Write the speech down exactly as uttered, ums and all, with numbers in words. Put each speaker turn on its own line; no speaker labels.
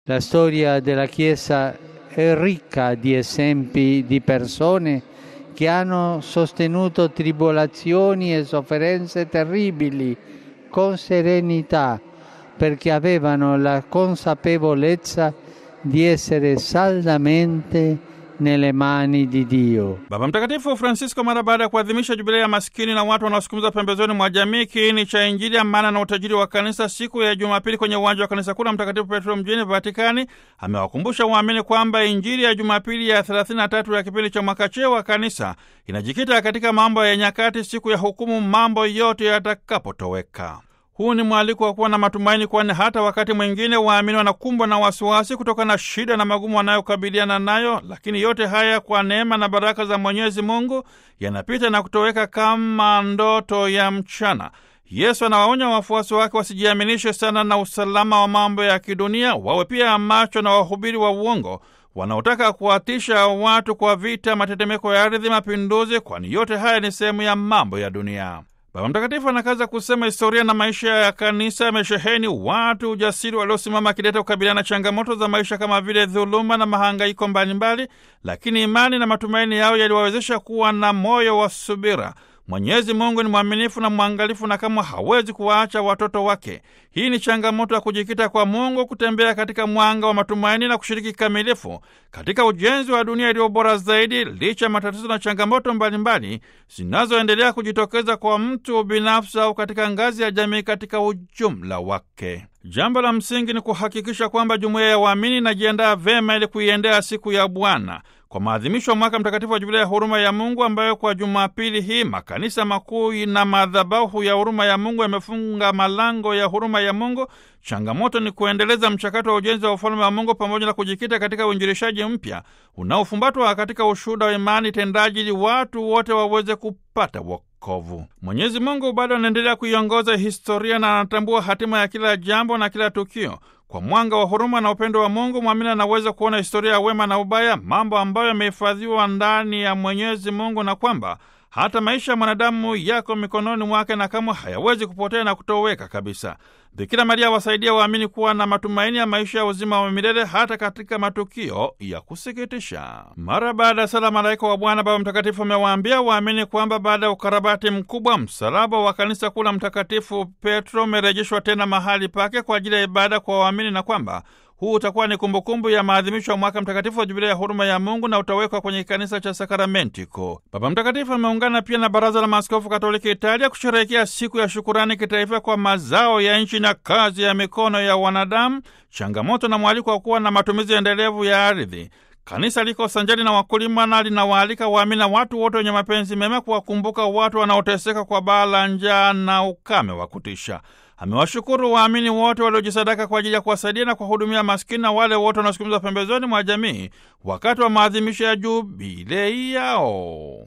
La storia della Chiesa è ricca di esempi di persone che hanno sostenuto tribolazioni e sofferenze terribili con serenità, perché avevano la consapevolezza di essere saldamente nelle mani di Dio.
Baba Mtakatifu Francisco mara baada ya kuadhimisha jubilei ya maskini na watu wanaosukumizwa pembezoni mwa jamii, kiini cha Injili, amana na utajiri wa kanisa, siku ya Jumapili kwenye uwanja wa kanisa kuu la Mtakatifu Petro mjini Vatikani, amewakumbusha waamini kwamba Injili ya Jumapili ya thelathini na tatu ya kipindi cha mwaka C wa kanisa inajikita katika mambo ya nyakati, siku ya hukumu, mambo yote yatakapotoweka. Huu ni mwaliko wa kuwa na matumaini, kwani hata wakati mwingine waamini wanakumbwa na wasiwasi kutokana na shida na magumu wanayokabiliana nayo, lakini yote haya kwa neema na baraka za Mwenyezi Mungu yanapita na kutoweka kama ndoto ya mchana. Yesu anawaonya wafuasi wake wasijiaminishe sana na usalama wa mambo ya kidunia, wawe pia macho na wahubiri wa uongo wanaotaka kuwatisha watu kwa vita, matetemeko ya ardhi, mapinduzi, kwani yote haya ni sehemu ya mambo ya dunia. Baba Mtakatifu anakaza kusema historia na maisha ya kanisa yamesheheni watu ujasiri waliosimama kidete kukabiliana na changamoto za maisha kama vile dhuluma na mahangaiko mbalimbali, lakini imani na matumaini yao yaliwawezesha kuwa na moyo wa subira. Mwenyezi Mungu ni mwaminifu na mwangalifu na kama hawezi kuwaacha watoto wake. Hii ni changamoto ya kujikita kwa Mungu, kutembea katika mwanga wa matumaini na kushiriki kamilifu katika ujenzi wa dunia iliyo bora zaidi, licha ya matatizo na changamoto mbalimbali zinazoendelea kujitokeza kwa mtu binafsi au katika ngazi ya jamii katika ujumla wake. Jambo la msingi ni kuhakikisha kwamba jumuiya ya waamini inajiandaa vema ili kuiendea siku ya Bwana. Kwa maadhimisho ya mwaka mtakatifu wa Jubilei ya huruma ya Mungu, ambayo kwa Jumapili hii makanisa makuu na madhabahu ya huruma ya Mungu yamefunga malango ya huruma ya Mungu, changamoto ni kuendeleza mchakato wa ujenzi wa ufalme wa Mungu pamoja na kujikita katika uinjilishaji mpya unaofumbatwa katika ushuhuda wa imani tendaji, ili watu wote waweze kupata wokovu. Mwenyezi Mungu bado anaendelea kuiongoza historia na anatambua hatima ya kila jambo na kila tukio. Kwa mwanga wa huruma na upendo wa Mungu, mwamini anaweza kuona historia ya wema na ubaya, mambo ambayo yamehifadhiwa ndani ya Mwenyezi Mungu, na kwamba hata maisha ya mwanadamu yako mikononi mwake na kama hayawezi kupotea na kutoweka kabisa. Bikira Maria wasaidia waamini kuwa na matumaini ya maisha ya uzima wa milele hata katika matukio ya kusikitisha. Mara baada ya sala Malaika wa Bwana, Baba Mtakatifu amewaambia waamini kwamba baada ya ukarabati mkubwa, msalaba wa kanisa kuu la Mtakatifu Petro umerejeshwa tena mahali pake kwa ajili ya ibada kwa waamini, na kwamba huu utakuwa ni kumbukumbu ya maadhimisho ya mwaka mtakatifu wa Jubilei ya huruma ya Mungu na utawekwa kwenye kanisa cha Sakramentico. Baba Mtakatifu ameungana pia na Baraza la Maaskofu Katoliki Italia kusherehekea siku ya shukurani kitaifa kwa mazao ya nchi na kazi ya mikono ya wanadamu, changamoto na mwaliko wa kuwa na matumizi endelevu ya ardhi. Kanisa liko sanjari na wakulima na linawaalika waamini na watu wote wenye mapenzi mema kuwakumbuka watu wanaoteseka kwa baa la njaa na ukame wa kutisha. Amewashukuru waamini wote waliojisadaka kwa ajili ya kuwasaidia na kuwahudumia maskini na wale wote wanaosukumizwa pembezoni mwa jamii wakati wa maadhimisho ya jubilei yao.